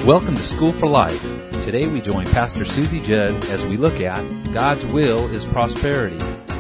Welcome to School for Life. Today we join Pastor Susie Judd as we look at God's will is prosperity.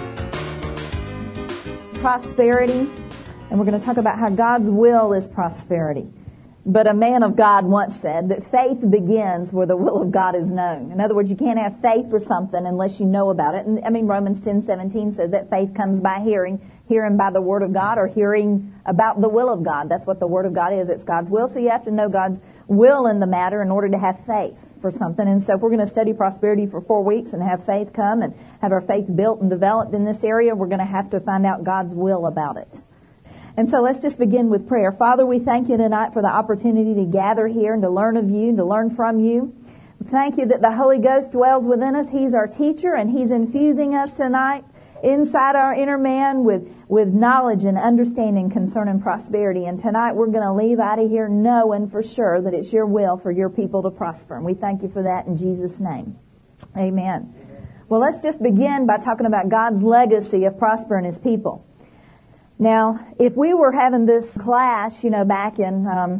Prosperity, and we're going to talk about how God's will is prosperity. But a man of God once said that faith begins where the will of God is known. In other words, you can't have faith for something unless you know about it. And Romans 10:17 says that faith comes by hearing by the Word of God, or hearing about the will of God. That's what the Word of God is. It's God's will. So you have to know God's will in the matter in order to have faith for something. And so if we're going to study prosperity for 4 weeks and have faith come and have our faith built and developed in this area, we're going to have to find out God's will about it. And so let's just begin with prayer. Father, we thank you tonight for the opportunity to gather here and to learn of you and to learn from you. Thank you that the Holy Ghost dwells within us. He's our teacher, and He's infusing us tonight inside our inner man with knowledge and understanding concerning prosperity. And tonight we're going to leave out of here knowing for sure that it's your will for your people to prosper. And we thank you for that in Jesus' name. Amen. Well, let's just begin by talking about God's legacy of prospering His people. Now, if we were having this class, back in,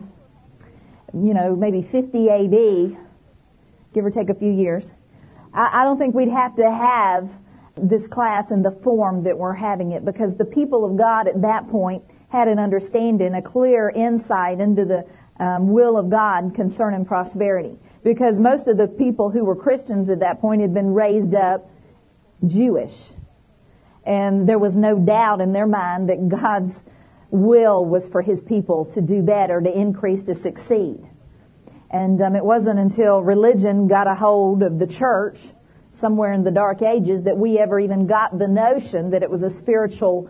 maybe 50 A.D., give or take a few years, I don't think we'd have to have this class in the form that we're having it, because the people of God at that point had an understanding, a clear insight into the will of God concerning prosperity. Because most of the people who were Christians at that point had been raised up Jewish. And there was no doubt in their mind that God's will was for His people to do better, to increase, to succeed. And it wasn't until religion got a hold of the church somewhere in the Dark Ages that we ever even got the notion that it was a spiritual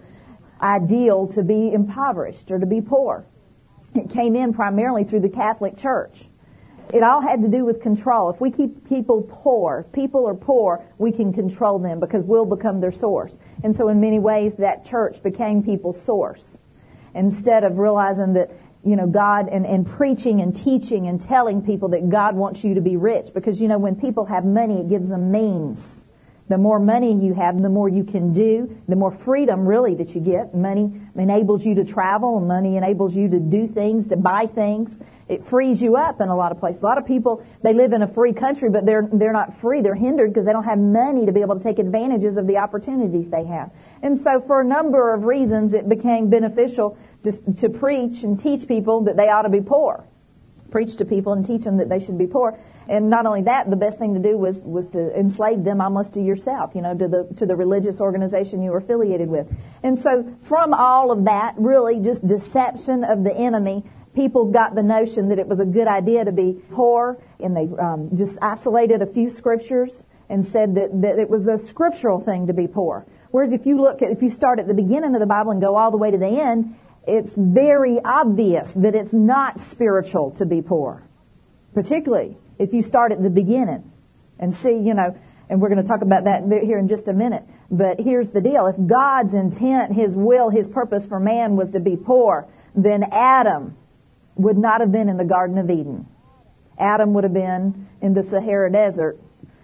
ideal to be impoverished or to be poor. It came in primarily through the Catholic Church. It all had to do with control. If we keep people poor, if people are poor, we can control them because we'll become their source. And so in many ways that church became people's source. Instead of realizing that, God and preaching and teaching and telling people that God wants you to be rich. Because, when people have money, it gives them means. The more money you have, the more you can do, the more freedom really that you get. Money enables you to travel, and money enables you to do things, to buy things. It frees you up in a lot of places. A lot of people, they live in a free country, but they're not free. They're hindered because they don't have money to be able to take advantages of the opportunities they have. And so for a number of reasons, it became beneficial to preach and teach people that they ought to be poor. Preach to people and teach them that they should be poor. And not only that, the best thing to do was to enslave them almost to yourself, to the religious organization you were affiliated with. And so from all of that, really just deception of the enemy, people got the notion that it was a good idea to be poor, and they just isolated a few scriptures and said that it was a scriptural thing to be poor. Whereas if you start at the beginning of the Bible and go all the way to the end, it's very obvious that it's not spiritual to be poor. Particularly if you start at the beginning and see, and we're going to talk about that here in just a minute. But here's the deal. If God's intent, His will, His purpose for man was to be poor, then Adam would not have been in the Garden of Eden. Adam would have been in the Sahara Desert,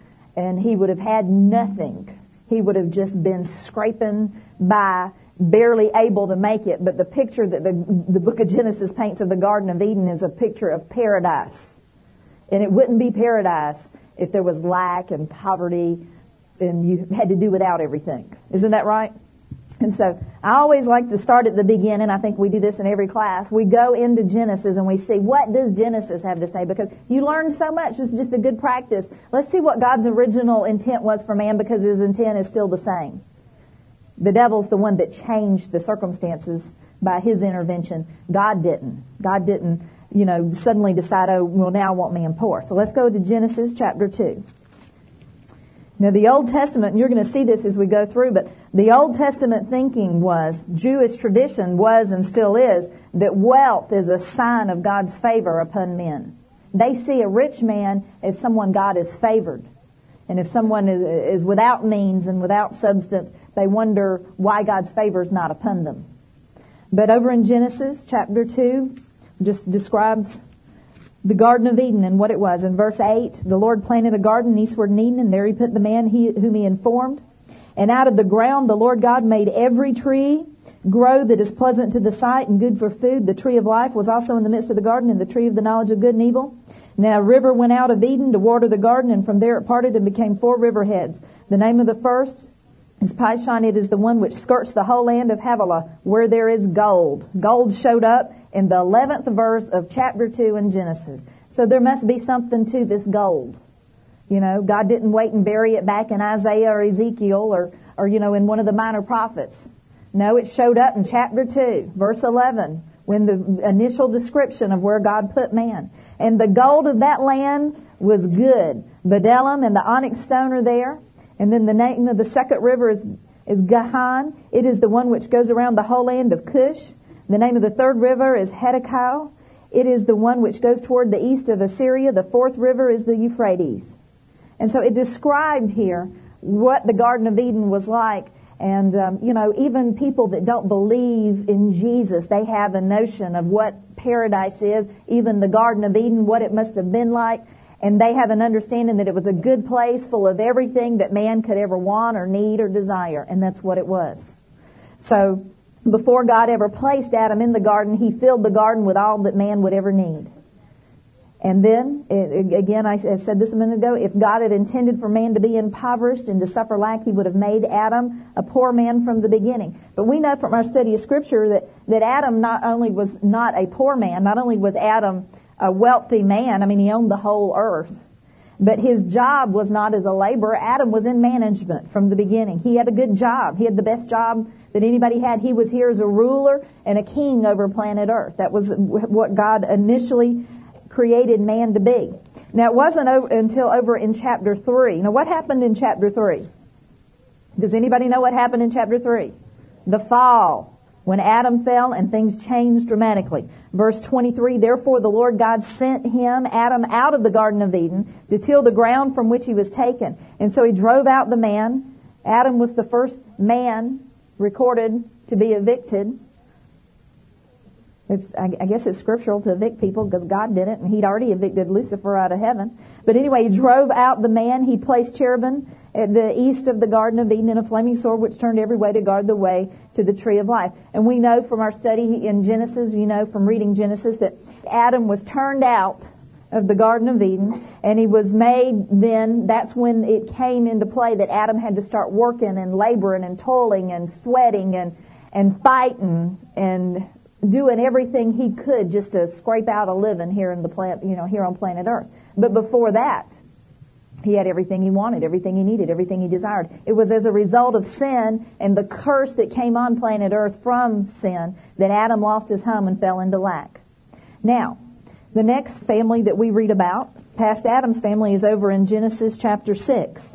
and he would have had nothing. He would have just been scraping by, barely able to make it. But the picture that the book of Genesis paints of the Garden of Eden is a picture of paradise. And it wouldn't be paradise if there was lack and poverty and you had to do without everything. Isn't that right? And so I always like to start at the beginning. I think we do this in every class. We go into Genesis and we see, what does Genesis have to say? Because you learn so much. It's just a good practice. Let's see what God's original intent was for man, because His intent is still the same. The devil's the one that changed the circumstances by his intervention. God didn't. God didn't, suddenly decide, now I want man poor. So let's go to Genesis chapter 2. Now the Old Testament, and you're going to see this as we go through, but the Old Testament thinking was, Jewish tradition was and still is, that wealth is a sign of God's favor upon men. They see a rich man as someone God has favored. And if someone is without means and without substance, they wonder why God's favor is not upon them. But over in Genesis chapter 2, just describes the Garden of Eden and what it was. In verse 8, the Lord planted a garden eastward in Eden, and there He put the man whom He informed. And out of the ground the Lord God made every tree grow that is pleasant to the sight and good for food. The tree of life was also in the midst of the garden, and the tree of the knowledge of good and evil. Now a river went out of Eden to water the garden, and from there it parted and became 4 river heads. The name of the first is Pishon. It is the one which skirts the whole land of Havilah, where there is gold. Gold showed up in the 11th verse of chapter 2 in Genesis. So there must be something to this gold. You know, God didn't wait and bury it back in Isaiah or Ezekiel or in one of the minor prophets. No, it showed up in chapter 2, verse 11, when the initial description of where God put man. And the gold of that land was good. Bdellium and the onyx stone are there. And then the name of the second river is Gihon. It is the one which goes around the whole land of Cush. The name of the third river is Hiddekel. It is the one which goes toward the east of Assyria. The fourth river is the Euphrates. And so it described here what the Garden of Eden was like. And, even people that don't believe in Jesus, they have a notion of what paradise is, even the Garden of Eden, what it must have been like. And they have an understanding that it was a good place full of everything that man could ever want or need or desire. And that's what it was. So before God ever placed Adam in the garden, He filled the garden with all that man would ever need. And then, again, I said this a minute ago, if God had intended for man to be impoverished and to suffer lack, He would have made Adam a poor man from the beginning. But we know from our study of Scripture that Adam not only was not a poor man, not only was Adam a wealthy man, he owned the whole earth, but his job was not as a laborer. Adam was in management from the beginning. He had a good job. He had the best job that anybody had. He was here as a ruler and a king over planet Earth. That was what God initially created man to be. Now, it wasn't until over in chapter 3. Now, what happened in chapter 3? Does anybody know what happened in chapter 3? The fall. When Adam fell and things changed dramatically. Verse 23, therefore the Lord God sent him, Adam, out of the Garden of Eden to till the ground from which he was taken. And so He drove out the man. Adam was the first man recorded to be evicted. I guess it's scriptural to evict people because God did it, and He'd already evicted Lucifer out of heaven. But anyway, He drove out the man. He placed cherubim at the east of the Garden of Eden and a flaming sword which turned every way to guard the way to the tree of life. And we know from our study in Genesis, from reading Genesis, that Adam was turned out of the Garden of Eden, and he was made then. That's when it came into play that Adam had to start working and laboring and toiling and sweating and fighting and doing everything he could just to scrape out a living here in the planet, here on planet Earth. But before that, he had everything he wanted, everything he needed, everything he desired. It was as a result of sin and the curse that came on planet Earth from sin that Adam lost his home and fell into lack. Now, the next family that we read about, past Adam's family, is over in Genesis chapter 6.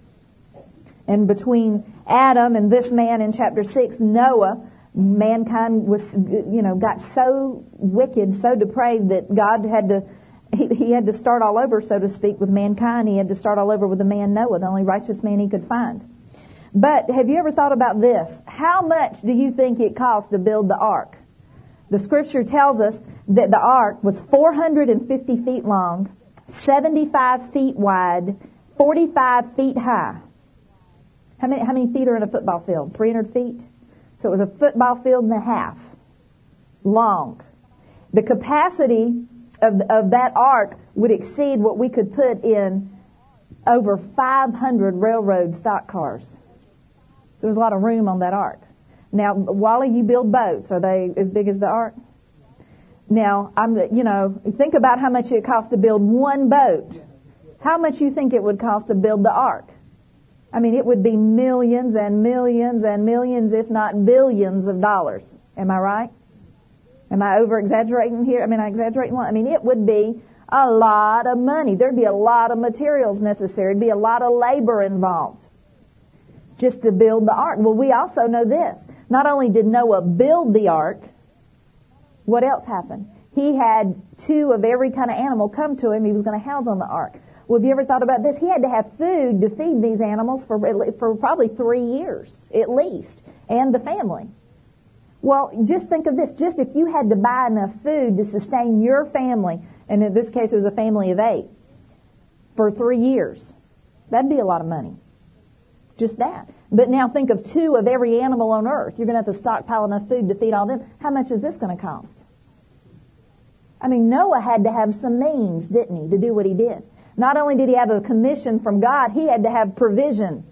And between Adam and this man in chapter 6, Noah, mankind was, got so wicked, so depraved that God had to, he had to start all over, so to speak, with mankind. He had to start all over with the man Noah, the only righteous man he could find. But have you ever thought about this? How much do you think it cost to build the ark? The scripture tells us that the ark was 450 feet long, 75 feet wide, 45 feet high. How many feet are in a football field? 300 feet? So it was a football field and a half long. The capacity of that ark would exceed what we could put in over 500 railroad stock cars. So there was a lot of room on that ark. Now, Wally, you build boats. Are they as big as the ark? Now, think about how much it cost to build one boat. How much you think it would cost to build the ark? It would be millions and millions and millions, if not billions of dollars. Am I right? Am I over-exaggerating here? I exaggerating one. It would be a lot of money. There'd be a lot of materials necessary. There'd be a lot of labor involved just to build the ark. Well, we also know this. Not only did Noah build the ark, what else happened? He had 2 of every kind of animal come to him he was going to house on the ark. Well, have you ever thought about this? He had to have food to feed these animals for probably 3 years, at least, and the family. Well, just think of this. Just if you had to buy enough food to sustain your family, and in this case it was a family of 8, for 3 years, that'd be a lot of money. Just that. But now think of 2 of every animal on earth. You're going to have to stockpile enough food to feed all them. How much is this going to cost? I mean, Noah had to have some means, didn't he, to do what he did. Not only did he have a commission from God, he had to have provision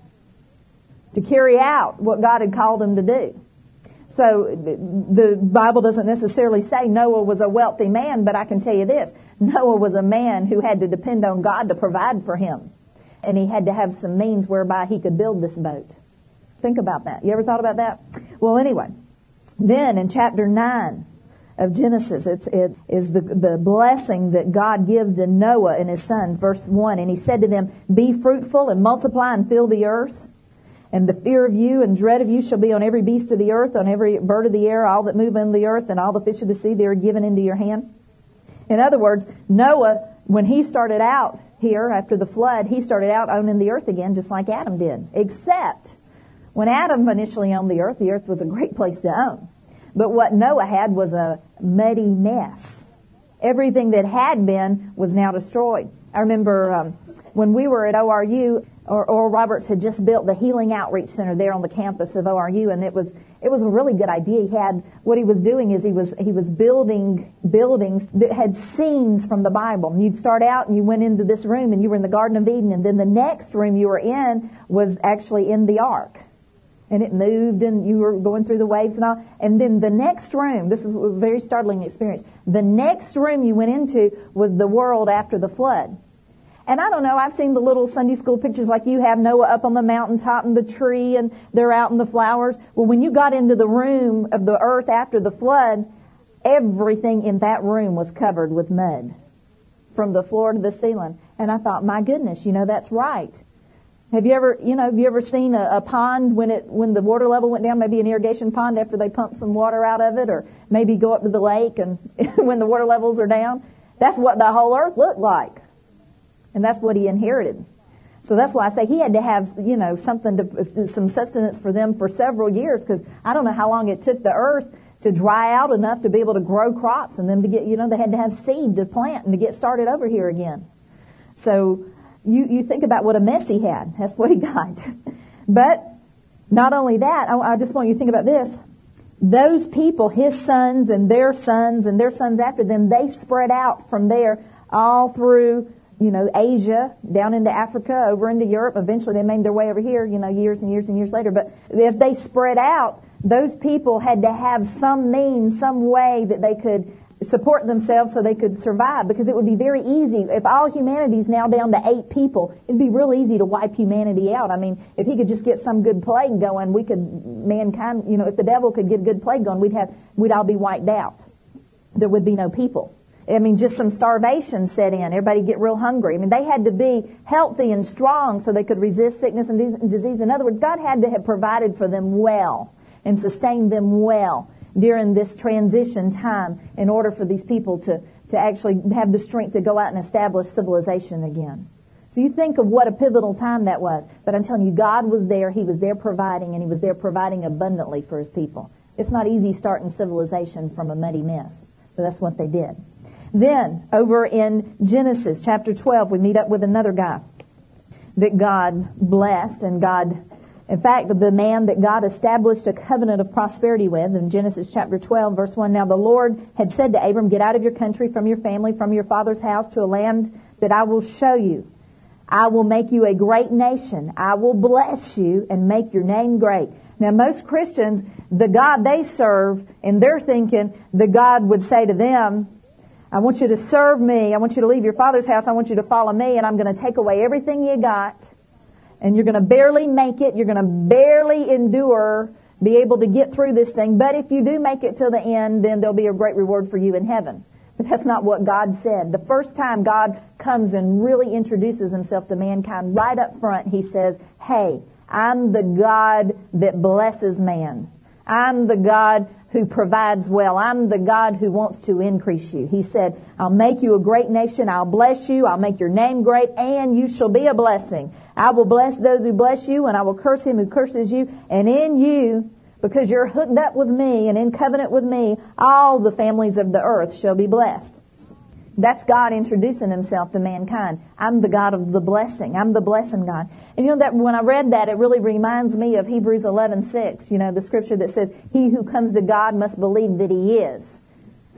to carry out what God had called him to do. So the Bible doesn't necessarily say Noah was a wealthy man, but I can tell you this. Noah was a man who had to depend on God to provide for him. And he had to have some means whereby he could build this boat. Think about that. You ever thought about that? Well, anyway, then in chapter 9 of Genesis, it is the blessing that God gives to Noah and his sons. Verse 1, and he said to them, be fruitful and multiply and fill the earth. And the fear of you and dread of you shall be on every beast of the earth, on every bird of the air, all that move in the earth, and all the fish of the sea. They are given into your hand. In other words, Noah, when he started out here after the flood, he started out owning the earth again, just like Adam did. Except when Adam initially owned the earth was a great place to own. But what Noah had was a muddy mess. Everything that had been was now destroyed. I remember when we were at ORU, Oral Roberts had just built the Healing Outreach Center there on the campus of ORU, and it was a really good idea. What he was doing is he was building buildings that had scenes from the Bible. And you'd start out and you went into this room and you were in the Garden of Eden, and then the next room you were in was actually in the ark. And it moved and you were going through the waves and all. And then the next room, this is a very startling experience, the next room you went into was the world after the flood. And I don't know, I've seen the little Sunday school pictures like you have, Noah up on the mountaintop and the tree and they're out in the flowers. Well, when you got into the room of the earth after the flood, everything in that room was covered with mud from the floor to the ceiling. And I thought, my goodness, that's right. Have you ever seen a pond when the water level went down, maybe an irrigation pond after they pumped some water out of it, or maybe go up to the lake and when the water levels are down? That's what the whole earth looked like. And that's what he inherited. So that's why I say he had to have, some sustenance for them for several years, because I don't know how long it took the earth to dry out enough to be able to grow crops and them to get, they had to have seed to plant and to get started over here again. So you think about what a mess he had. That's what he got. But not only that, I just want you to think about this. Those people, his sons and their sons after them, they spread out from there all through Asia, down into Africa, over into Europe. Eventually they made their way over here, years and years and years later. But as they spread out, those people had to have some means, some way that they could support themselves so they could survive, because it would be very easy. If all humanity's now down to 8 people, it'd be real easy to wipe humanity out. I mean, if he could just get some good plague going, mankind, if the devil could get a good plague going, we'd all be wiped out. There would be no people. I mean, just some starvation set in. Everybody get real hungry. I mean, they had to be healthy and strong so they could resist sickness and disease. In other words, God had to have provided for them well and sustained them well during this transition time in order for these people to actually have the strength to go out and establish civilization again. So you think of what a pivotal time that was. But I'm telling you, God was there. He was there providing, and He was there providing abundantly for His people. It's not easy starting civilization from a muddy mess, but that's what they did. Then, over in Genesis chapter 12, we meet up with another guy that God blessed, and in fact, the man that God established a covenant of prosperity with, in Genesis chapter 12, verse 1, now the Lord had said to Abram, get out of your country, from your family, from your father's house, to a land that I will show you. I will make you a great nation. I will bless you and make your name great. Now, most Christians, the God they serve, and they're thinking the God would say to them, I want you to serve me. I want you to leave your father's house. I want you to follow me, and I'm going to take away everything you got. And you're going to barely make it. You're going to barely endure, be able to get through this thing. But if you do make it till the end, then there'll be a great reward for you in heaven. But that's not what God said. The first time God comes and really introduces Himself to mankind, right up front, He says, hey, I'm the God that blesses man. I'm the God who provides well. I'm the God who wants to increase you. He said, I'll make you a great nation. I'll bless you. I'll make your name great, and you shall be a blessing. I will bless those who bless you, and I will curse him who curses you. And in you, because you're hooked up with me and in covenant with me, all the families of the earth shall be blessed. That's God introducing Himself to mankind. I'm the God of the blessing. I'm the blessing God. And that when I read that, it really reminds me of Hebrews 11:6. The scripture that says, he who comes to God must believe that He is.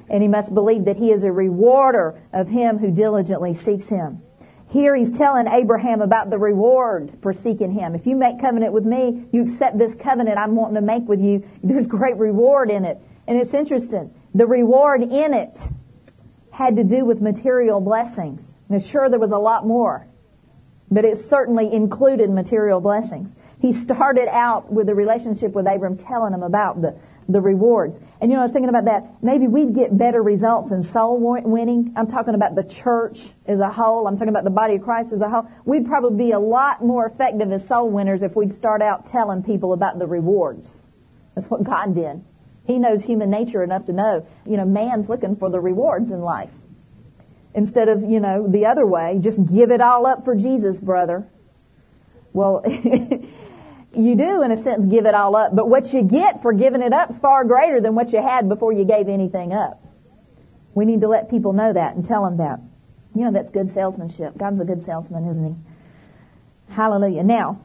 And he must believe that he is a rewarder of him who diligently seeks him. Here he's telling Abraham about the reward for seeking him. If you make covenant with me, you accept this covenant I'm wanting to make with you, there's great reward in it. And it's interesting. The reward in it had to do with material blessings. Now, sure, there was a lot more, but it certainly included material blessings. He started out with a relationship with Abram, telling him about the rewards. And I was thinking about that. Maybe we'd get better results in soul winning. I'm talking about the church as a whole. I'm talking about the body of Christ as a whole. We'd probably be a lot more effective as soul winners if we'd start out telling people about the rewards. That's what God did. He knows human nature enough to know, man's looking for the rewards in life. Instead of, the other way, just give it all up for Jesus, brother. Well, you do, in a sense, give it all up. But what you get for giving it up is far greater than what you had before you gave anything up. We need to let people know that and tell them that. That's good salesmanship. God's a good salesman, isn't he? Hallelujah. Now,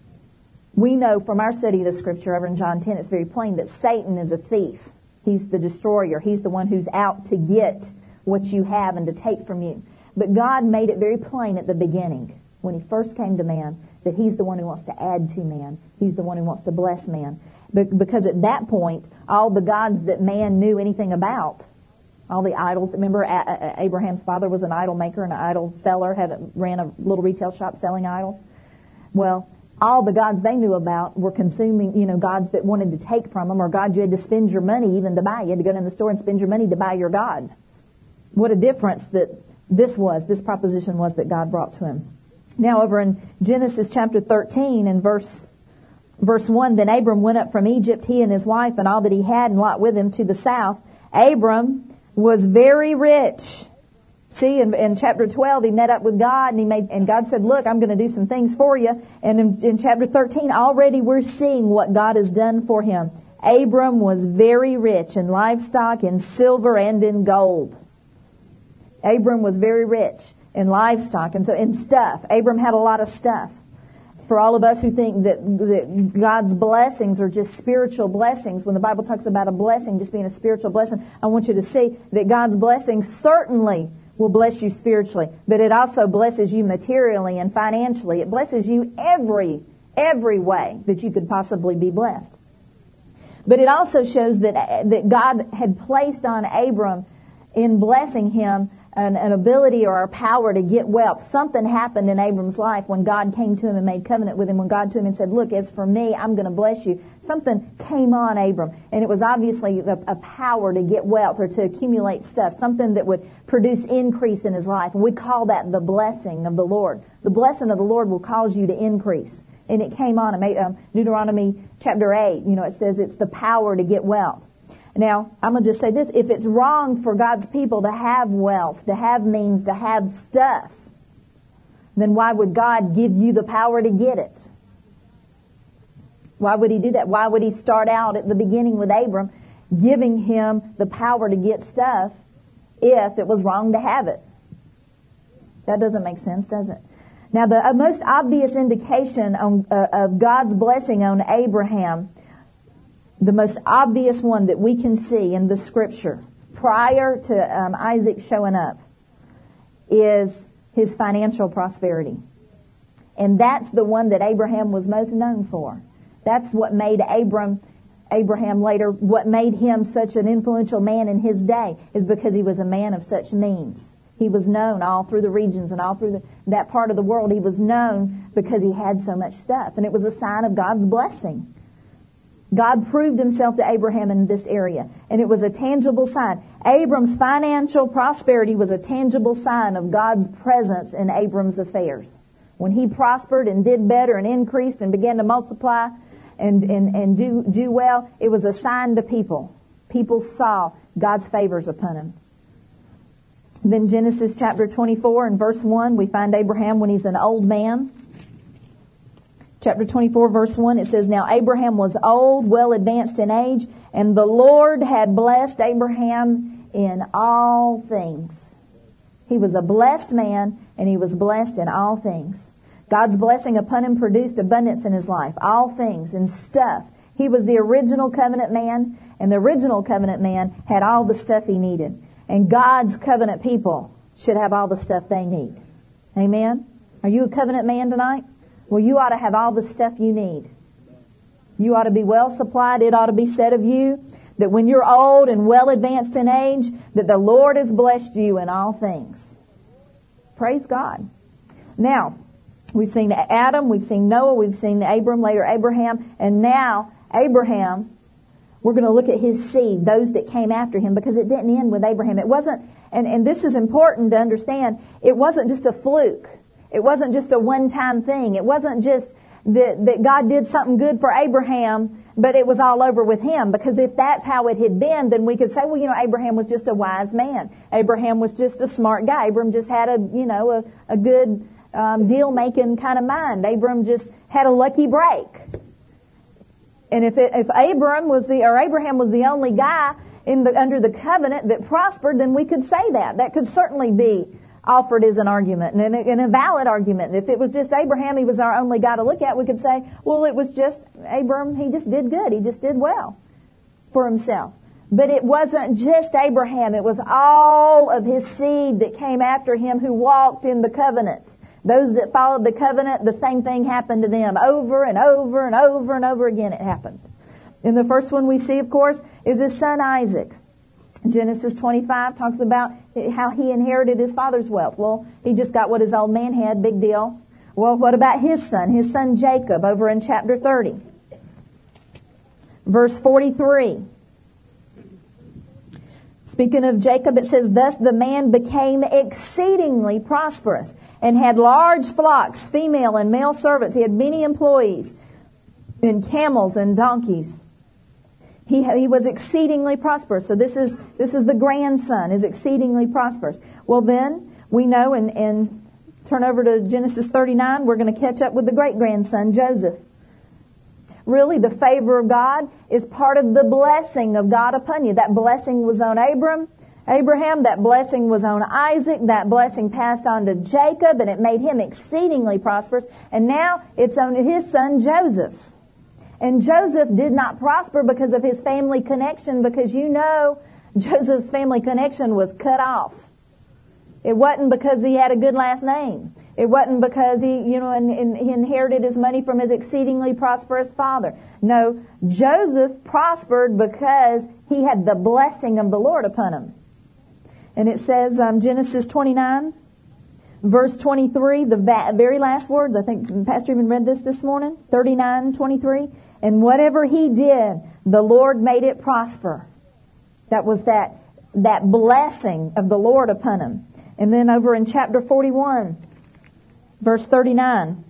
we know from our study of the Scripture over in John 10, it's very plain that Satan is a thief. He's the destroyer. He's the one who's out to get what you have and to take from you. But God made it very plain at the beginning, when he first came to man, that he's the one who wants to add to man. He's the one who wants to bless man. Because at that point, all the gods that man knew anything about, all the idols, remember Abraham's father was an idol maker and an idol seller, ran a little retail shop selling idols. Well, all the gods they knew about were consuming, gods that wanted to take from them, or gods you had to spend your money even to buy. You had to go in the store and spend your money to buy your god. What a difference that this proposition was that God brought to him. Now over in Genesis chapter 13 and verse 1, then Abram went up from Egypt, he and his wife and all that he had, and Lot with him, to the south. Abram was very rich. See, in chapter 12, he met up with God, and God said, look, I'm going to do some things for you. And in chapter 13, already we're seeing what God has done for him. Abram was very rich in livestock, in silver, and in gold. Abram was very rich in livestock and so in stuff. Abram had a lot of stuff. For all of us who think that God's blessings are just spiritual blessings, when the Bible talks about a blessing just being a spiritual blessing, I want you to see that God's blessings certainly will bless you spiritually, but it also blesses you materially and financially. It blesses you every way that you could possibly be blessed. But it also shows that God had placed on Abram, in blessing him, an ability or a power to get wealth. Something happened in Abram's life when God came to him and made covenant with him. When God to him and said, look, as for me, I'm going to bless you. Something came on Abram. And it was obviously a power to get wealth or to accumulate stuff. Something that would produce increase in his life. And we call that the blessing of the Lord. The blessing of the Lord will cause you to increase. And it came on in Deuteronomy chapter 8. It says it's the power to get wealth. Now, I'm going to just say this. If it's wrong for God's people to have wealth, to have means, to have stuff, then why would God give you the power to get it? Why would he do that? Why would he start out at the beginning with Abram, giving him the power to get stuff if it was wrong to have it? That doesn't make sense, does it? Now, the most obvious indication of God's blessing on Abraham, the most obvious one that we can see in the Scripture prior to Isaac showing up, is his financial prosperity. And that's the one that Abraham was most known for. That's what made Abraham later, what made him such an influential man in his day, is because he was a man of such means. He was known all through the regions and all through that part of the world. He was known because he had so much stuff. And it was a sign of God's blessing. God proved himself to Abraham in this area. And it was a tangible sign. Abram's financial prosperity was a tangible sign of God's presence in Abram's affairs. When he prospered and did better and increased and began to multiply and do well, it was a sign to people. People saw God's favors upon him. Then Genesis chapter 24 and verse 1, we find Abraham when he's an old man. Chapter 24 verse 1, it says, now Abraham was old, well advanced in age, and the Lord had blessed Abraham in all things. He was a blessed man, and he was blessed in all things. God's blessing upon him produced abundance in his life. All things, in stuff, He was the original covenant man, and the original covenant man had all the stuff he needed. And God's covenant people should have all the stuff they need. Amen? Are you a covenant man tonight? Well, you ought to have all the stuff you need. You ought to be well supplied. It ought to be said of you that when you're old and well advanced in age, that the Lord has blessed you in all things. Praise God. Now, we've seen Adam, we've seen Noah, we've seen Abram, later Abraham, and now Abraham, we're going to look at his seed, those that came after him, because it didn't end with Abraham. It wasn't, and this is important to understand, it wasn't just a fluke. It wasn't just a one-time thing. It wasn't just that God did something good for Abraham, but it was all over with him. Because if that's how it had been, then we could say, well, Abraham was just a wise man. Abraham was just a smart guy. Abram just had a good deal-making kind of mind. Abram just had a lucky break. And if Abraham was the only guy under the covenant that prospered, then we could say that. That could certainly be offered as an argument, and a valid argument. If it was just Abraham, he was our only guy to look at, we could say, well, it was just Abram, he just did good. He just did well for himself. But it wasn't just Abraham. It was all of his seed that came after him who walked in the covenant. Those that followed the covenant, the same thing happened to them over and over and over and over again it happened. And the first one we see, of course, is his son Isaac. Genesis 25 talks about how he inherited his father's wealth. Well, he just got what his old man had, big deal. Well, what about his son Jacob, over in chapter 30? Verse 43. Speaking of Jacob, it says, thus the man became exceedingly prosperous and had large flocks, female and male servants. He had many employees and camels and donkeys. He was exceedingly prosperous. So this is the grandson is exceedingly prosperous. Well, then we know, and turn over to Genesis 39, we're going to catch up with the great-grandson, Joseph. Really, the favor of God is part of the blessing of God upon you. That blessing was on Abraham, that blessing was on Isaac, that blessing passed on to Jacob, and it made him exceedingly prosperous. And now it's on his son, Joseph. And Joseph did not prosper because of his family connection, because Joseph's family connection was cut off. It wasn't because he had a good last name. It wasn't because he inherited his money from his exceedingly prosperous father. No, Joseph prospered because he had the blessing of the Lord upon him. And it says, Genesis 29, verse 23, the very last words, I think Pastor even read this morning, 39:23. And whatever he did, the Lord made it prosper. That was that blessing of the Lord upon him. And then over in chapter 41, verse 39.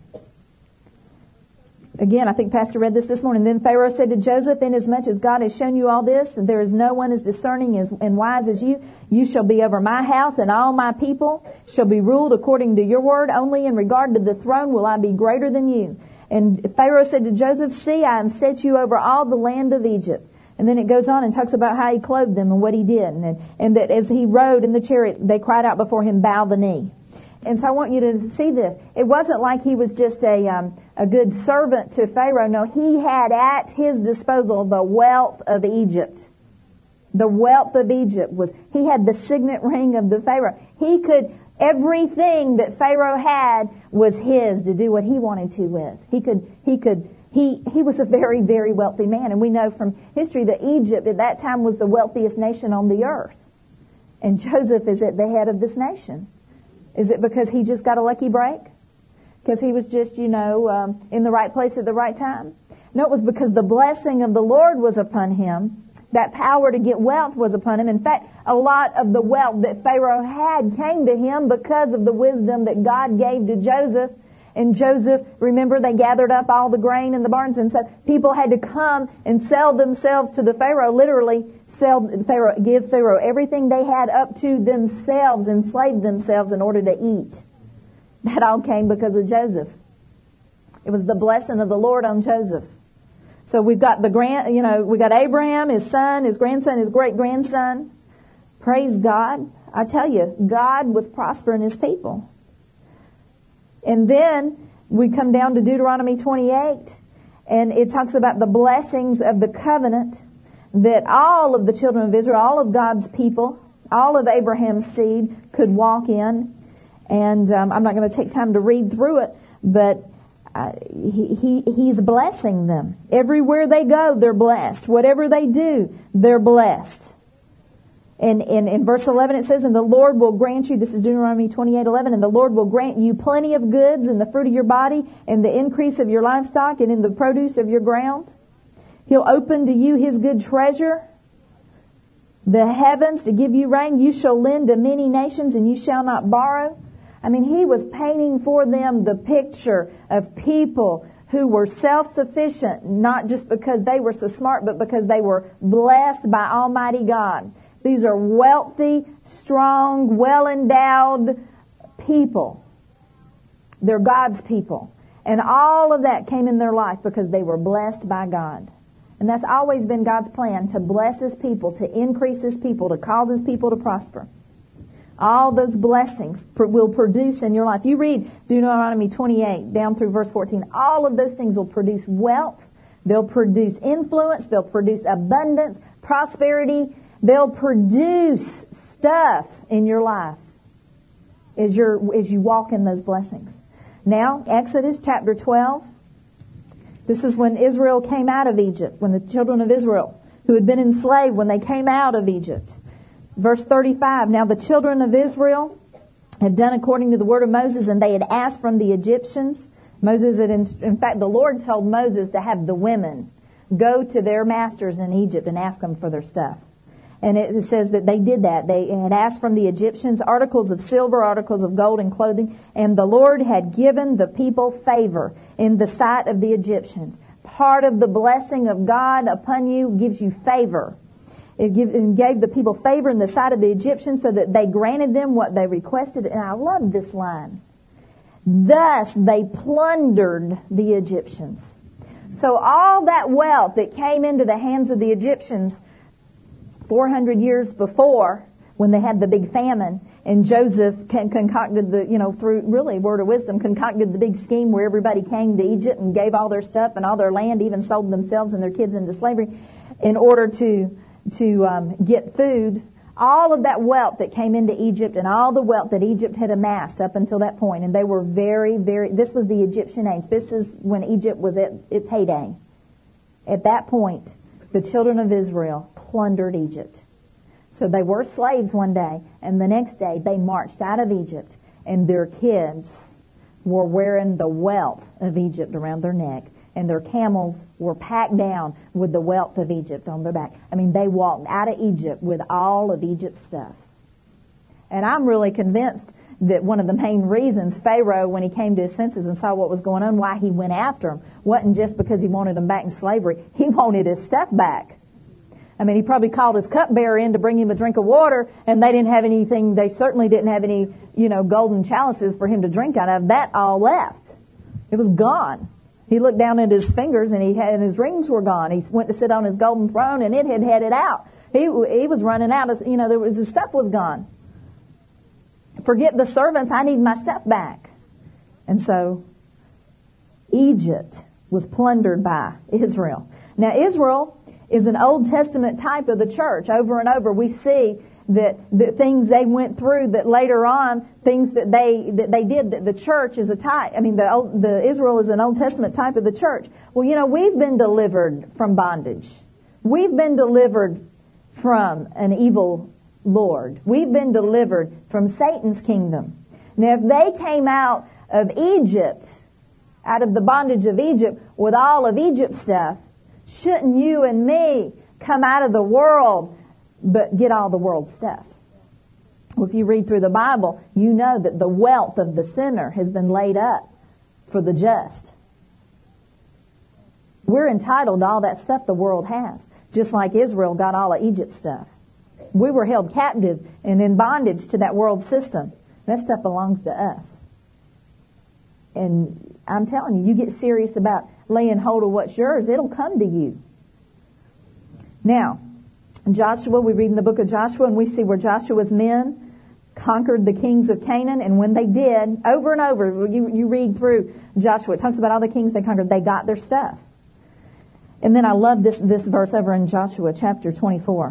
Again, I think Pastor read this morning. Then Pharaoh said to Joseph, inasmuch as God has shown you all this, and there is no one as discerning and wise as you, you shall be over my house, and all my people shall be ruled according to your word. Only in regard to the throne will I be greater than you. And Pharaoh said to Joseph, see, I have set you over all the land of Egypt. And then it goes on and talks about how he clothed them and what he did. And that as he rode in the chariot, they cried out before him, bow the knee. And so I want you to see this. It wasn't like he was just a good servant to Pharaoh. No, he had at his disposal the wealth of Egypt. The wealth of Egypt he had the signet ring of the Pharaoh. Everything that Pharaoh had was his to do what he wanted to with. He was a very, very wealthy man. And we know from history that Egypt at that time was the wealthiest nation on the earth. And Joseph is at the head of this nation. Is it because he just got a lucky break? Because he was just, in the right place at the right time? No, it was because the blessing of the Lord was upon him. That power to get wealth was upon him. In fact, a lot of the wealth that Pharaoh had came to him because of the wisdom that God gave to Joseph. And Joseph, remember, they gathered up all the grain in the barns, and so people had to come and sell themselves to the Pharaoh, literally give Pharaoh everything they had up to themselves, enslaved themselves in order to eat. That all came because of Joseph. It was the blessing of the Lord on Joseph. So we've got we got Abraham, his son, his grandson, his great-grandson. Praise God. I tell you, God was prospering his people. And then we come down to Deuteronomy 28, And it talks about the blessings of the covenant that all of the children of Israel, all of God's people, all of Abraham's seed could walk in. And I'm not going to take time to read through it, but he's blessing them. Everywhere they go, they're blessed. Whatever they do, they're blessed. And in verse 11 it says, and the Lord will grant you, this is Deuteronomy 28:11, and the Lord will grant you plenty of goods in the fruit of your body, and the increase of your livestock, and in the produce of your ground. He'll open to you His good treasure, the heavens, to give you rain. You shall lend to many nations, and you shall not borrow. I mean, He was painting for them the picture of people who were self-sufficient, not just because they were so smart, but because they were blessed by Almighty God. These are wealthy, strong, well-endowed people. They're God's people. And all of that came in their life because they were blessed by God. And that's always been God's plan, to bless His people, to increase His people, to cause His people to prosper. All those blessings will produce in your life. You read Deuteronomy 28 down through verse 14. All of those things will produce wealth. They'll produce influence. They'll produce abundance, prosperity. They'll produce stuff in your life as you walk in those blessings. Now, Exodus chapter 12. This is when Israel came out of Egypt, when the children of Israel who had been enslaved, when they came out of Egypt. Verse 35, now the children of Israel had done according to the word of Moses, and they had asked from the Egyptians. Moses had, in fact, the Lord told Moses to have the women go to their masters in Egypt and ask them for their stuff. And it says that they did that. They had asked from the Egyptians articles of silver, articles of gold, and clothing. And the Lord had given the people favor in the sight of the Egyptians. Part of the blessing of God upon you gives you favor. It gave the people favor in the sight of the Egyptians so that they granted them what they requested. And I love this line. Thus they plundered the Egyptians. So all that wealth that came into the hands of the Egyptians 400 years before, when they had the big famine, and Joseph concocted through really word of wisdom, concocted the big scheme where everybody came to Egypt and gave all their stuff and all their land, even sold themselves and their kids into slavery in order to get food. All of that wealth that came into Egypt and all the wealth that Egypt had amassed up until that point, and they were very, very, this was the Egyptian age. This is when Egypt was at its heyday. At that point, the children of Israel plundered Egypt. So they were slaves one day, and the next day they marched out of Egypt, and their kids were wearing the wealth of Egypt around their neck, and their camels were packed down with the wealth of Egypt on their back. I mean, they walked out of Egypt with all of Egypt's stuff. And I'm really convinced that one of the main reasons Pharaoh, when he came to his senses and saw what was going on, why he went after them, wasn't just because he wanted them back in slavery. He wanted his stuff back. I mean, he probably called his cupbearer in to bring him a drink of water, and they didn't have anything, they certainly didn't have any, golden chalices for him to drink out of. That all left. It was gone. He looked down at his fingers, and his rings were gone. He went to sit on his golden throne, and it had headed out. He was running out. His stuff was gone. Forget the servants. I need my stuff back. And so Egypt was plundered by Israel. Now, Israel is an Old Testament type of the church. Over and over we see that the things they went through, that later on, things that they did, that the church is a type. I mean, the Israel is an Old Testament type of the church. Well, we've been delivered from bondage. We've been delivered from an evil Lord. We've been delivered from Satan's kingdom. Now, if they came out of Egypt, out of the bondage of Egypt, with all of Egypt's stuff, shouldn't you and me come out of the world but get all the world's stuff? Well, if you read through the Bible, you know that the wealth of the sinner has been laid up for the just. We're entitled to all that stuff the world has, just like Israel got all of Egypt's stuff. We were held captive and in bondage to that world system. That stuff belongs to us. And I'm telling you, you get serious about laying hold of what's yours, it'll come to you. Now, Joshua, we read in the book of Joshua, and we see where Joshua's men conquered the kings of Canaan, and when they did, over and over, you read through Joshua, it talks about all the kings they conquered, they got their stuff. And then I love this verse over in Joshua chapter 24.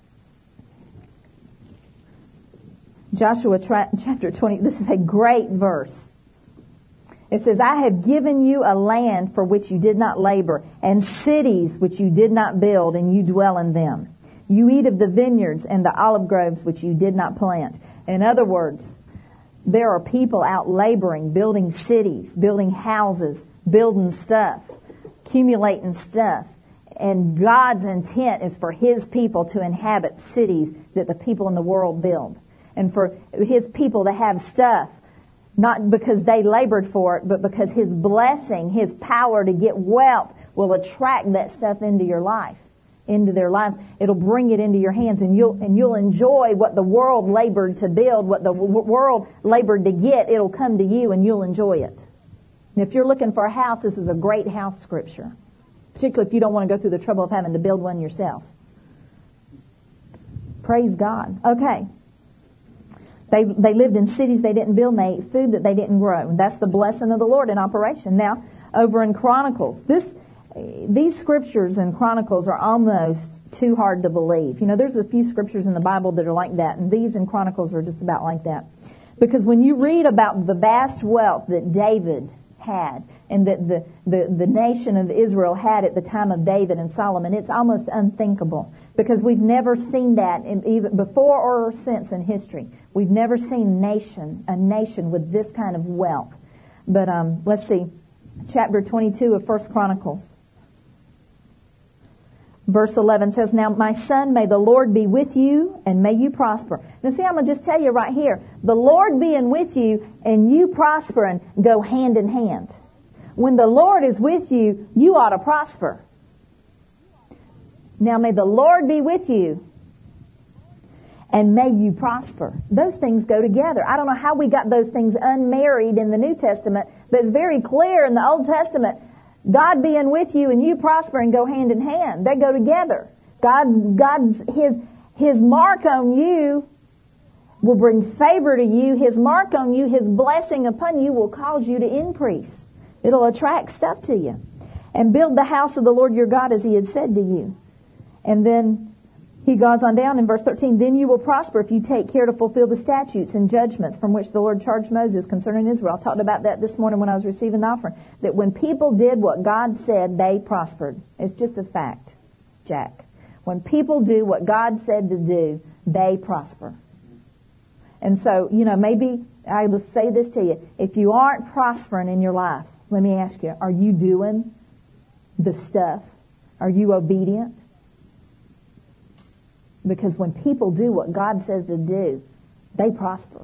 Joshua chapter 20, this is a great verse. It says, I have given you a land for which you did not labor, and cities which you did not build, and you dwell in them. You eat of the vineyards and the olive groves which you did not plant. In other words, there are people out laboring, building cities, building houses, building stuff, accumulating stuff. And God's intent is for His people to inhabit cities that the people in the world build. And for His people to have stuff, not because they labored for it, but because His blessing, His power to get wealth will attract that stuff into your life, into their lives. It'll bring it into your hands, and you'll enjoy what the world labored to build, what the world labored to get. It'll come to you, and you'll enjoy it. And if you're looking for a house, this is a great house scripture, particularly if you don't want to go through the trouble of having to build one yourself. Praise God. Okay. They lived in cities they didn't build, and they ate food that they didn't grow. And that's the blessing of the Lord in operation. Now, over in Chronicles, these scriptures in Chronicles are almost too hard to believe. You know, there's a few scriptures in the Bible that are like that, and these in Chronicles are just about like that. Because when you read about the vast wealth that David had, and that the nation of Israel had at the time of David and Solomon, it's almost unthinkable. Because we've never seen that even before or since in history. We've never seen a nation with this kind of wealth. But let's see, chapter 22 of 1 Chronicles. Verse 11 says, Now, my son, may the Lord be with you, and may you prosper. Now, see, I'm going to just tell you right here, the Lord being with you and you prospering go hand in hand. When the Lord is with you, you ought to prosper. Now, may the Lord be with you, and may you prosper. Those things go together. I don't know how we got those things unmarried in the New Testament, but it's very clear in the Old Testament. God being with you and you prospering go hand in hand. They go together. His mark on you will bring favor to you. His mark on you, His blessing upon you will cause you to increase. It'll attract stuff to you. And build the house of the Lord your God as He had said to you. And then he goes on down in verse 13, Then you will prosper if you take care to fulfill the statutes and judgments from which the Lord charged Moses concerning Israel. I talked about that this morning when I was receiving the offering. That when people did what God said, they prospered. It's just a fact, Jack. When people do what God said to do, they prosper. And so, you know, maybe I'll just say this to you. If you aren't prospering in your life, let me ask you, are you doing the stuff? Are you obedient? Because when people do what God says to do, they prosper.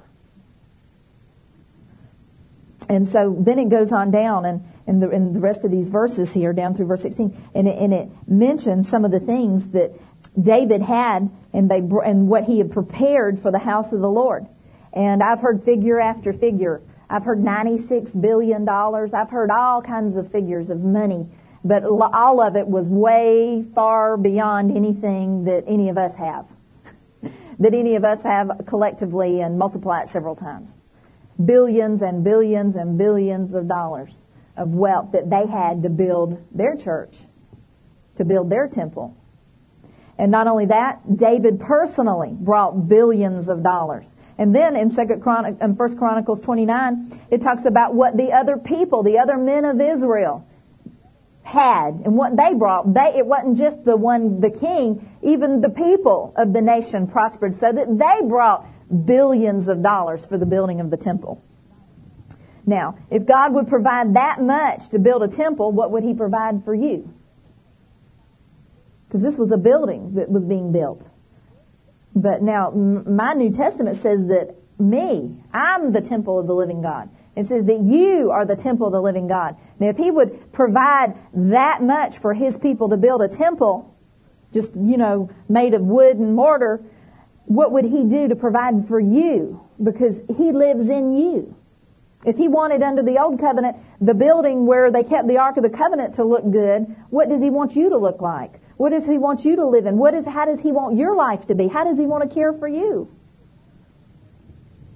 And so then it goes on down, and in the rest of these verses here, down through verse 16, and it mentions some of the things that David had, and what he had prepared for the house of the Lord. And I've heard figure after figure. I've heard $96 billion. I've heard all kinds of figures of money. But all of it was way far beyond anything that any of us have. That any of us have collectively and multiply it several times. Billions and billions and billions of dollars of wealth that they had to build their church, to build their temple. And not only that, David personally brought billions of dollars. And then in 1 Chronicles 29, it talks about what the other people, the other men of Israel, had and what they brought. It wasn't just the king, even the people of the nation prospered so that they brought billions of dollars for the building of the temple. Now, if God would provide that much to build a temple, what would He provide for you? Because this was a building that was being built. But now, my New Testament says that I'm the temple of the living God. It says that you are the temple of the living God. Now, if He would provide that much for His people to build a temple, just, made of wood and mortar, what would He do to provide for you? Because He lives in you. If He wanted under the old covenant, the building where they kept the Ark of the Covenant to look good, what does He want you to look like? What does He want you to live in? How does He want your life to be? How does He want to care for you?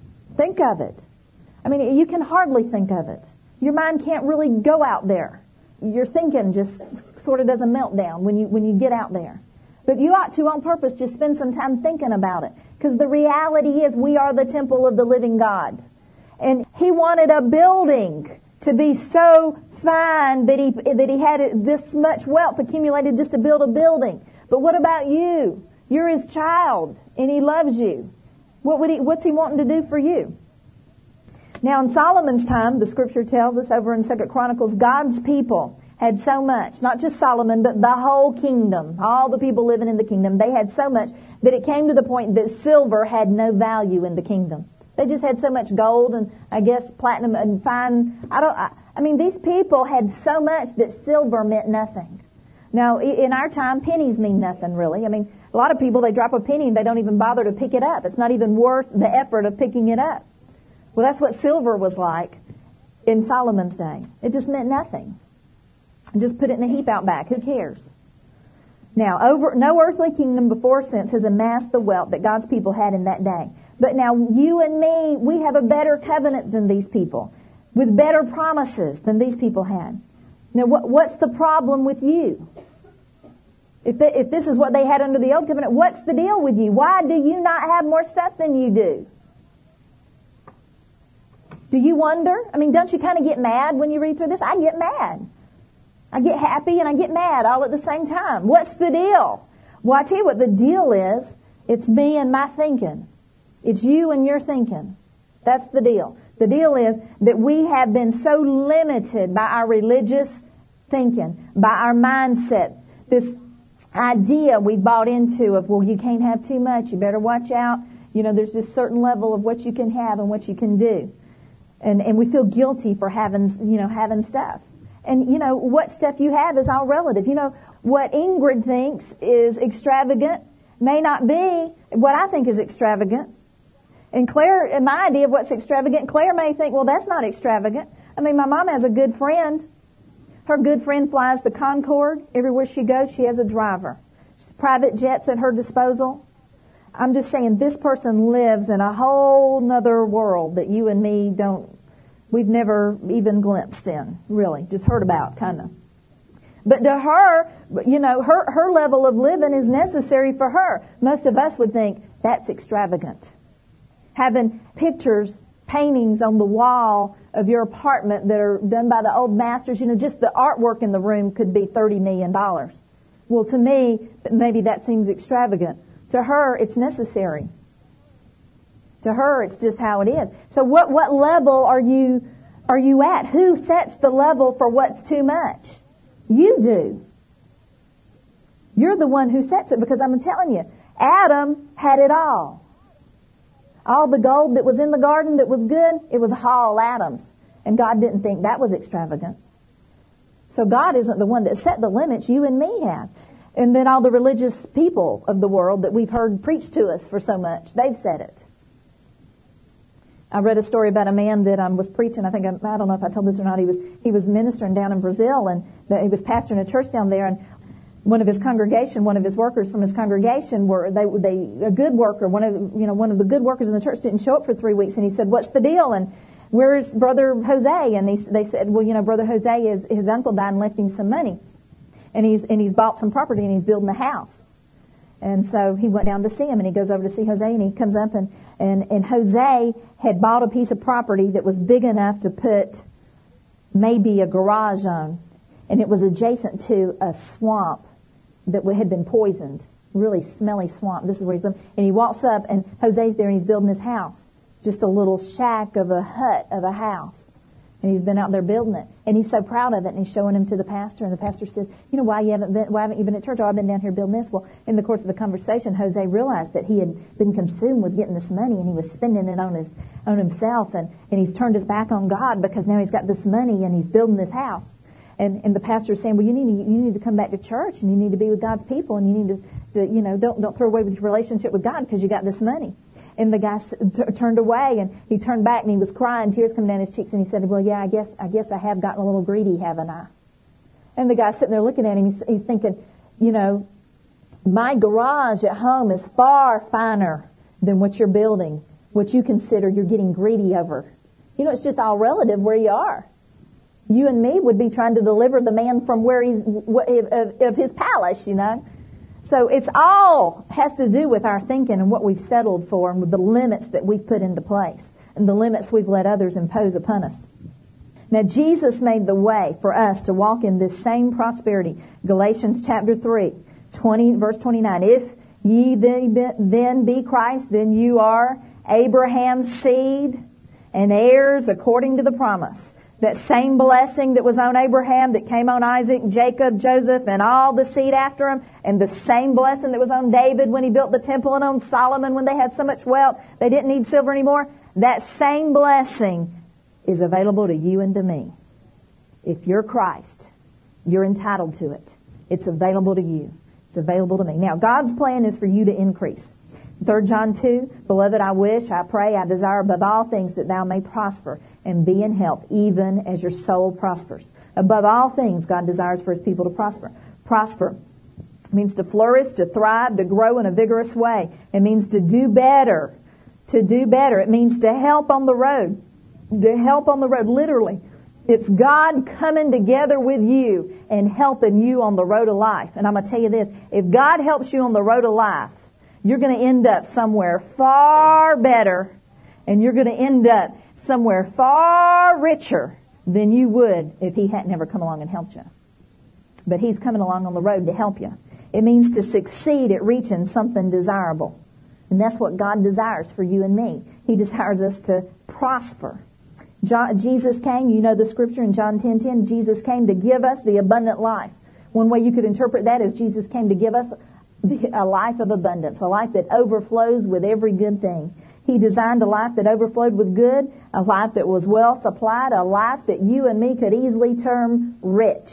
Think of it. I mean, you can hardly think of it. Your mind can't really go out there your thinking just sort of does a meltdown when you get out there. But you ought to, on purpose, just spend some time thinking about it. Because the reality is we are the temple of the living God. And He wanted a building to be so fine that he had this much wealth accumulated just to build a building. But what about you? You're His child, and He loves you. What's He wanting to do for you? Now, in Solomon's time, the Scripture tells us over in 2 Chronicles, God's people had so much, not just Solomon, but the whole kingdom, all the people living in the kingdom, they had so much that it came to the point that silver had no value in the kingdom. They just had so much gold and, I guess, platinum and fine. I mean, these people had so much that silver meant nothing. Now, in our time, pennies mean nothing, really. I mean, a lot of people, they drop a penny and they don't even bother to pick it up. It's not even worth the effort of picking it up. Well, that's what silver was like in Solomon's day. It just meant nothing. Just put it in a heap out back. Who cares? Now, no earthly kingdom before or since has amassed the wealth that God's people had in that day. But now, you and me, we have a better covenant than these people, with better promises than these people had. Now, what's the problem with you? If this is what they had under the old covenant, what's the deal with you? Why do you not have more stuff than you do? Do you wonder? I mean, don't you kind of get mad when you read through this? I get mad. I get happy and I get mad all at the same time. What's the deal? Well, I tell you what the deal is. It's me and my thinking. It's you and your thinking. That's the deal. The deal is that we have been so limited by our religious thinking, by our mindset, this idea we bought into of, well, you can't have too much, you better watch out. You know, there's this certain level of what you can have and what you can do. And we feel guilty for having stuff. And, what stuff you have is all relative. What Ingrid thinks is extravagant may not be what I think is extravagant. And Claire, in my idea of what's extravagant, Claire may think, well, that's not extravagant. I mean, my mom has a good friend. Her good friend flies the Concorde. Everywhere she goes, she has a driver. Private jets at her disposal. I'm just saying this person lives in a whole nother world that you and me we've never even glimpsed in, really. Just heard about, kind of. But to her, her level of living is necessary for her. Most of us would think that's extravagant. Having pictures, paintings on the wall of your apartment that are done by the old masters, just the artwork in the room could be $30 million. Well, to me, maybe that seems extravagant. To her, it's necessary. To her, it's just how it is. So what level are you at? Who sets the level for what's too much? You do. You're the one who sets it, because I'm telling you, Adam had it all. All the gold that was in the garden that was good, it was all Adam's. And God didn't think that was extravagant. So God isn't the one that set the limits. You and me have. And then all the religious people of the world that we've heard preach to us for so much, they've said it. I read a story about a man that was preaching. I don't know if I told this or not. He was ministering down in Brazil, and he was pastoring a church down there. And one of his workers from his congregation a good worker, one of the good workers in the church didn't show up for 3 weeks. And he said, "What's the deal? And where's Brother Jose?" And they said, "Well, Brother Jose his uncle died and left him some money, and he's bought some property and he's building a house." And so he went down to see him, and he goes over to see Jose, and he comes up, and Jose had bought a piece of property that was big enough to put maybe a garage on, and it was adjacent to a swamp that had been poisoned, really smelly swamp. This is where and he walks up, and Jose's there, and he's building his house, just a little shack of a hut of a house. And he's been out there building it. And he's so proud of it, and he's showing him to the pastor. And the pastor says, why haven't you been at church? "Oh, I've been down here building this." Well, in the course of the conversation, Jose realized that he had been consumed with getting this money, and he was spending it on himself. And he's turned his back on God because now he's got this money and he's building this house. And the pastor is saying, "Well, you need to come back to church, and you need to be with God's people, and you need to don't throw away with your relationship with God because you got this money." And the guy turned away, and he turned back, and he was crying, tears coming down his cheeks, and he said, "Well, yeah, I guess I have gotten a little greedy, haven't I?" And the guy's sitting there looking at him. He's thinking, my garage at home is far finer than what you're building, what you consider you're getting greedy over. It's just all relative where you are. You and me would be trying to deliver the man from where he's, of his palace, you know. So it's all has to do with our thinking and what we've settled for and with the limits that we've put into place and the limits we've let others impose upon us. Now, Jesus made the way for us to walk in this same prosperity. Galatians chapter 3, verse 29. If ye then be Christ, then you are Abraham's seed and heirs according to the promise. That same blessing that was on Abraham, that came on Isaac, Jacob, Joseph, and all the seed after him, and the same blessing that was on David when he built the temple and on Solomon when they had so much wealth they didn't need silver anymore, that same blessing is available to you and to me. If you're Christ, you're entitled to it. It's available to you. It's available to me. Now, God's plan is for you to increase. 3 John 2, Beloved, I wish, I pray, I desire above all things that thou may prosper and be in health, even as your soul prospers. Above all things, God desires for His people to prosper. Prosper means to flourish, to thrive, to grow in a vigorous way. It means to do better. To do better. It means to help on the road. To help on the road, literally. It's God coming together with you and helping you on the road of life. And I'm going to tell you this, if God helps you on the road of life, you're going to end up somewhere far better, and you're going to end up somewhere far richer than you would if He hadn't ever come along and helped you. But He's coming along on the road to help you. It means to succeed at reaching something desirable. And that's what God desires for you and me. He desires us to prosper. Jesus came, you know the scripture in John 10:10, Jesus came to give us the abundant life. One way you could interpret that is Jesus came to give us a life of abundance, a life that overflows with every good thing. He designed a life that overflowed with good, a life that was well supplied, a life that you and me could easily term rich.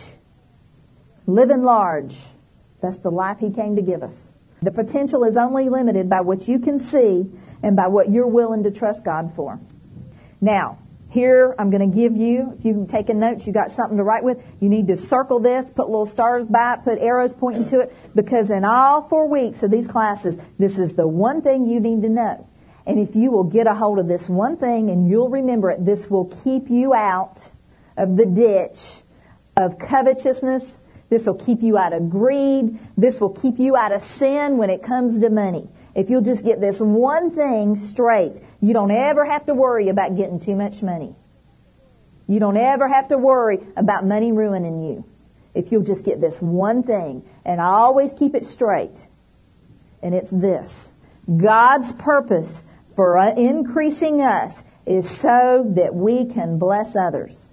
Living large. That's the life He came to give us. The potential is only limited by what you can see and by what you're willing to trust God for. Now, here, I'm going to give you, if you've taken notes, you got something to write with, you need to circle this, put little stars by it, put arrows pointing to it, because in all 4 weeks of these classes, this is the one thing you need to know. And if you will get a hold of this one thing and you'll remember it, this will keep you out of the ditch of covetousness. This will keep you out of greed. This will keep you out of sin when it comes to money. If you'll just get this one thing straight, you don't ever have to worry about getting too much money. You don't ever have to worry about money ruining you. If you'll just get this one thing and always keep it straight. And it's this. God's purpose for increasing us is so that we can bless others.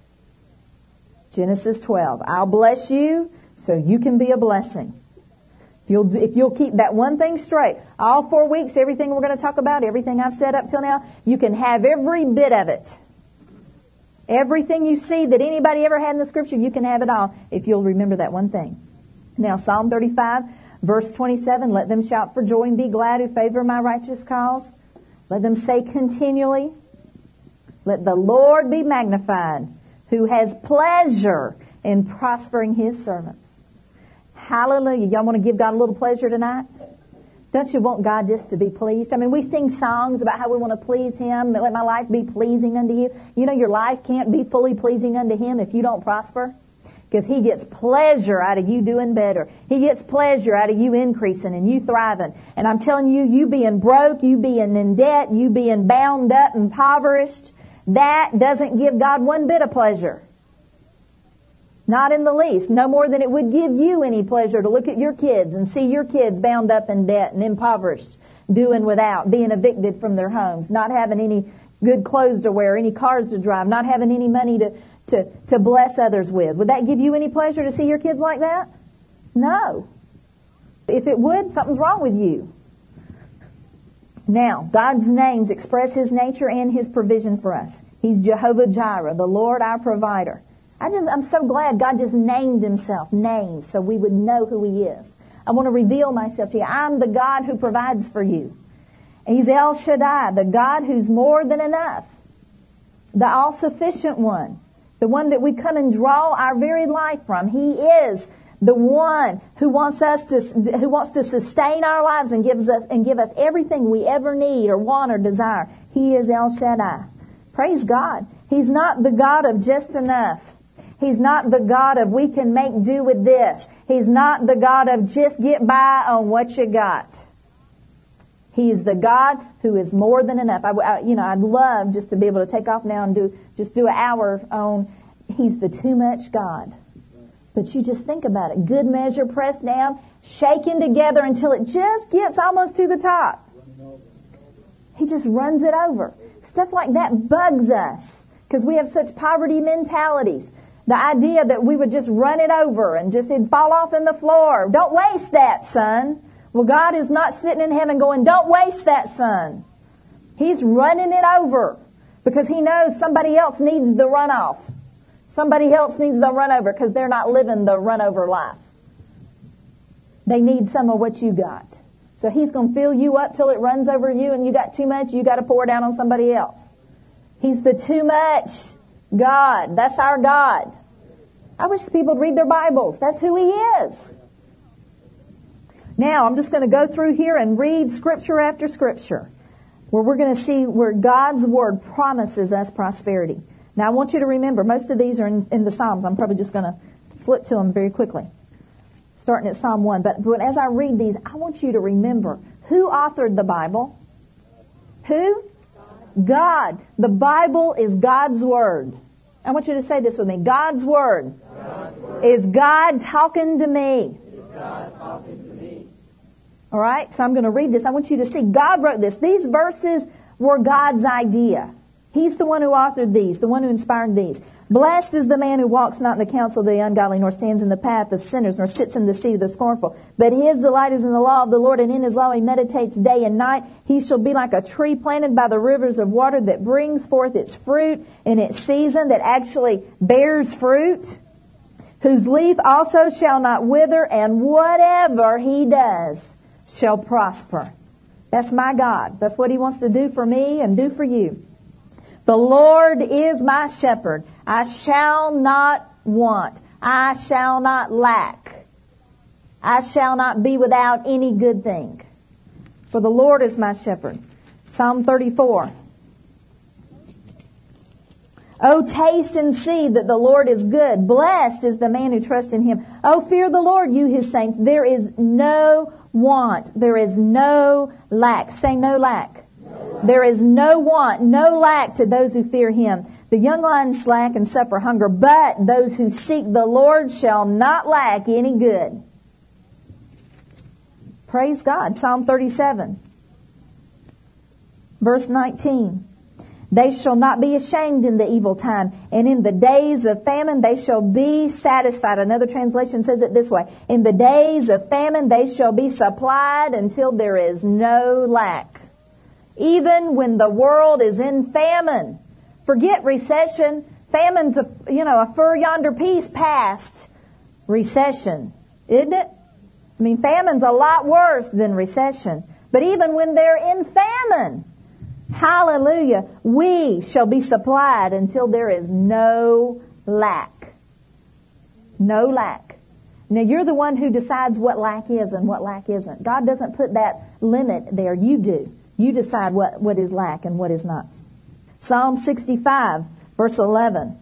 Genesis 12. I'll bless you so you can be a blessing. If you'll keep that one thing straight, all 4 weeks, everything we're going to talk about, everything I've said up till now, you can have every bit of it. Everything you see that anybody ever had in the Scripture, you can have it all if you'll remember that one thing. Now, Psalm 35, verse 27, let them shout for joy and be glad who favor my righteous cause. Let them say continually, let the Lord be magnified, who has pleasure in prospering His servants. Hallelujah. Y'all want to give God a little pleasure tonight? Don't you want God just to be pleased? I mean, we sing songs about how we want to please Him. Let my life be pleasing unto you. You know, your life can't be fully pleasing unto Him if you don't prosper. Because He gets pleasure out of you doing better. He gets pleasure out of you increasing and you thriving. And I'm telling you, you being broke, you being in debt, you being bound up, impoverished, that doesn't give God one bit of pleasure. Not in the least. No more than it would give you any pleasure to look at your kids and see your kids bound up in debt and impoverished, doing without, being evicted from their homes, not having any good clothes to wear, any cars to drive, not having any money to bless others with. Would that give you any pleasure to see your kids like that? No. If it would, something's wrong with you. Now, God's names express His nature and His provision for us. He's Jehovah Jireh, the Lord our provider. I'm so glad God just named Himself, names, so we would know who He is. I want to reveal myself to you. I'm the God who provides for you. He's El Shaddai, the God who's more than enough. The all-sufficient one. The one that we come and draw our very life from. He is the one who wants to sustain our lives and give us everything we ever need or want or desire. He is El Shaddai. Praise God. He's not the God of just enough. He's not the God of we can make do with this. He's not the God of just get by on what you got. He is the God who is more than enough. I'd love just to be able to take off now and do an hour on He's the too much God. But you just think about it. Good measure, pressed down, shaken together until it just gets almost to the top. He just runs it over. Stuff like that bugs us because we have such poverty mentalities. The idea that we would just run it over and just it'd fall off in the floor. Don't waste that, son. Well, God is not sitting in heaven going, don't waste that, son. He's running it over because He knows somebody else needs the runoff. Somebody else needs the run over because they're not living the run over life. They need some of what you got. So He's going to fill you up till it runs over you and you got too much, you got to pour it out on somebody else. He's the too much God. That's our God. I wish people would read their Bibles. That's who He is. Now, I'm just going to go through here and read scripture after scripture where we're going to see where God's Word promises us prosperity. Now, I want you to remember, most of these are in the Psalms. I'm probably just going to flip to them very quickly, starting at Psalm 1. But as I read these, I want you to remember who authored the Bible? Who? God. The Bible is God's Word. I want you to say this with me. God's Word. God's Word. Is God talking to me? Is God talking to me? All right, so I'm going to read this. I want you to see God wrote this. These verses were God's idea. He's the one who authored these, the one who inspired these. Blessed is the man who walks not in the counsel of the ungodly, nor stands in the path of sinners, nor sits in the seat of the scornful. But his delight is in the law of the Lord, and in His law he meditates day and night. He shall be like a tree planted by the rivers of water that brings forth its fruit in its season, that actually bears fruit, whose leaf also shall not wither, and whatever he does shall prosper. That's my God. That's what He wants to do for me and do for you. The Lord is my shepherd. I shall not want. I shall not lack. I shall not be without any good thing. For the Lord is my shepherd. Psalm 34. Oh, taste and see that the Lord is good. Blessed is the man who trusts in Him. Oh, fear the Lord, you His saints. There is no want. There is no lack. Say no lack. There is no want, no lack to those who fear Him. The young lions slack and suffer hunger, but those who seek the Lord shall not lack any good. Praise God. Psalm 37, verse 19. They shall not be ashamed in the evil time, and in the days of famine they shall be satisfied. Another translation says it this way. In the days of famine they shall be supplied until there is no lack. Even when the world is in famine. Forget recession. Famine's a fur yonder peace past recession, isn't it? I mean, famine's a lot worse than recession. But even when they're in famine, hallelujah, we shall be supplied until there is no lack. No lack. Now, you're the one who decides what lack is and what lack isn't. God doesn't put that limit there. You do. You decide what is lack and what is not. Psalm 65, verse 11,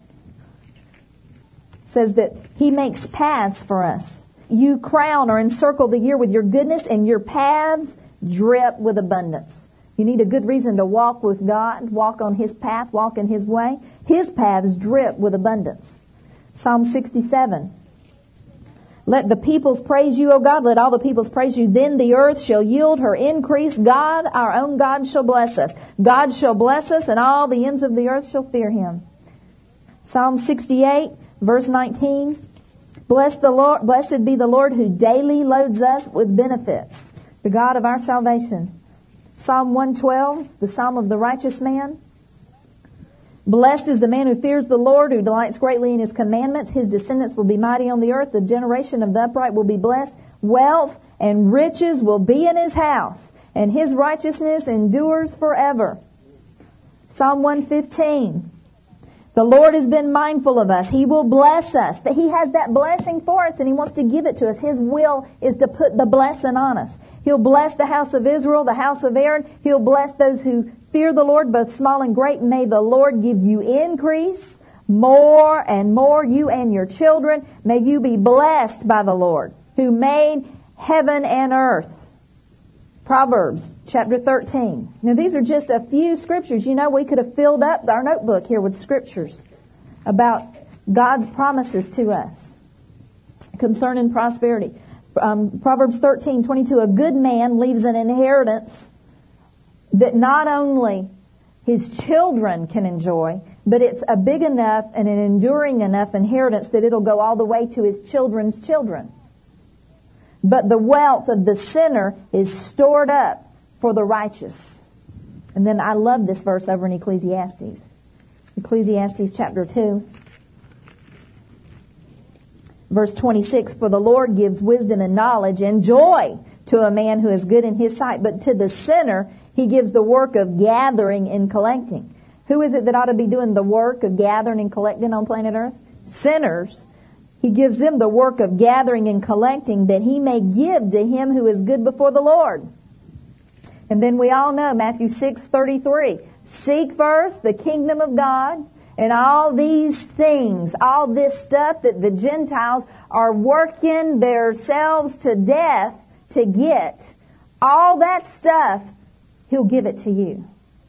says that He makes paths for us. You crown or encircle the year with your goodness, and your paths drip with abundance. You need a good reason to walk with God, walk on His path, walk in His way. His paths drip with abundance. Psalm 67. Let the peoples praise you, O God. Let all the peoples praise you. Then the earth shall yield her increase. God, our own God, shall bless us. God shall bless us, and all the ends of the earth shall fear Him. Psalm 68, verse 19. Blessed be the Lord who daily loads us with benefits, the God of our salvation. Psalm 112, the Psalm of the righteous man. Blessed is the man who fears the Lord, who delights greatly in His commandments. His descendants will be mighty on the earth. The generation of the upright will be blessed. Wealth and riches will be in his house, and His righteousness endures forever. Psalm 115. The Lord has been mindful of us. He will bless us. That He has that blessing for us, and He wants to give it to us. His will is to put the blessing on us. He'll bless the house of Israel, the house of Aaron. He'll bless those who fear the Lord, both small and great. May the Lord give you increase, more and more, you and your children. May you be blessed by the Lord, who made heaven and earth. Proverbs chapter 13. Now these are just a few scriptures. You know, we could have filled up our notebook here with scriptures about God's promises to us concerning prosperity. Proverbs 13:22. A good man leaves an inheritance that not only his children can enjoy, but it's a big enough and an enduring enough inheritance that it'll go all the way to his children's children. But the wealth of the sinner is stored up for the righteous. And then I love this verse over in Ecclesiastes. Ecclesiastes chapter 2. Verse 26, for the Lord gives wisdom and knowledge and joy to a man who is good in his sight. But to the sinner, he gives the work of gathering and collecting. Who is it that ought to be doing the work of gathering and collecting on planet Earth? Sinners. He gives them the work of gathering and collecting that he may give to him who is good before the Lord. And then we all know Matthew 6:33. Seek first the kingdom of God, and all these things, all this stuff that the Gentiles are working themselves to death to get, all that stuff, He'll give it to you.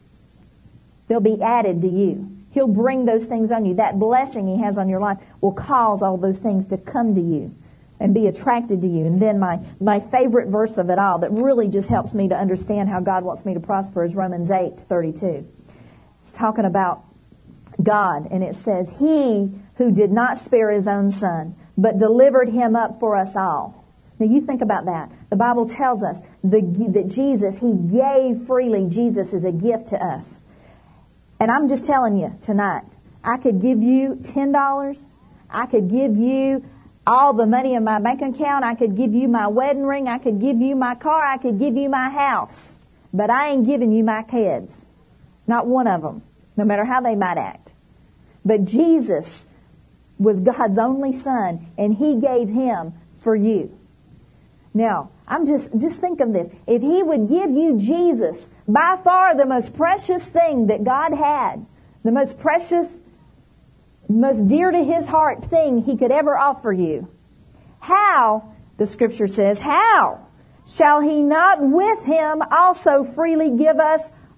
They'll be added to you. He'll bring those things on you. That blessing He has on your life will cause all those things to come to you and be attracted to you. And then my favorite verse of it all that really just helps me to understand how God wants me to prosper is Romans 8:32. It's talking about God, and it says, He who did not spare His own Son, but delivered Him up for us all. Now you think about that. The Bible tells us that Jesus, He gave freely. Jesus is a gift to us. And I'm just telling you tonight, I could give you $10. I could give you all the money in my bank account. I could give you my wedding ring. I could give you my car. I could give you my house. But I ain't giving you my kids. Not one of them, no matter how they might act. But Jesus was God's only Son, and He gave Him for you. Now, I'm just think of this. If He would give you Jesus, by far the most precious thing that God had, the most precious, most dear to His heart thing He could ever offer you, how, the Scripture says, how shall He not with Him also freely give us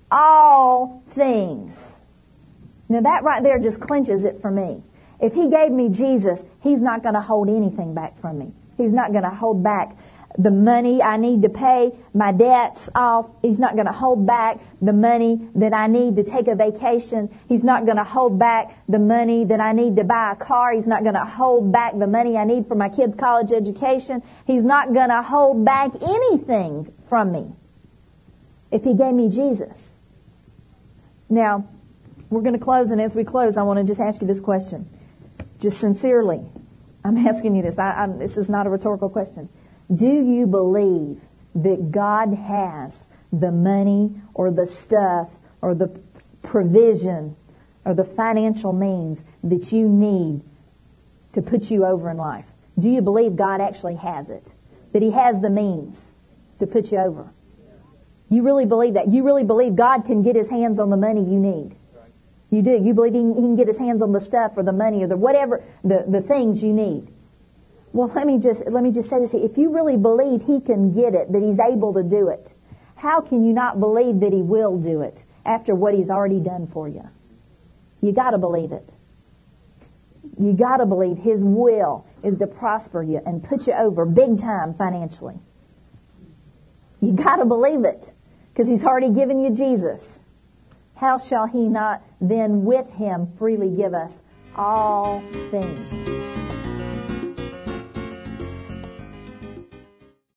all things? Now that right there just clinches it for me. If He gave me Jesus, He's not going to hold anything back from me. He's not going to hold back the money I need to pay my debts off. He's not going to hold back the money that I need to take a vacation. He's not going to hold back the money that I need to buy a car. He's not going to hold back the money I need for my kids' college education. He's not going to hold back anything from me if He gave me Jesus. Now, we're going to close, and as we close, I want to just ask you this question. Just sincerely, I'm asking you this. This is not a rhetorical question. Do you believe that God has the money or the stuff or the provision or the financial means that you need to put you over in life? Do you believe God actually has it? That He has the means to put you over? You really believe that? You really believe God can get His hands on the money you need? You do. You believe He can get His hands on the stuff or the money or the whatever, the things you need. Well, let me just say this to you. If you really believe He can get it, that He's able to do it, how can you not believe that He will do it after what He's already done for you? You got to believe it. You got to believe His will is to prosper you and put you over big time financially. You got to believe it because He's already given you Jesus. How shall He not then with Him freely give us all things?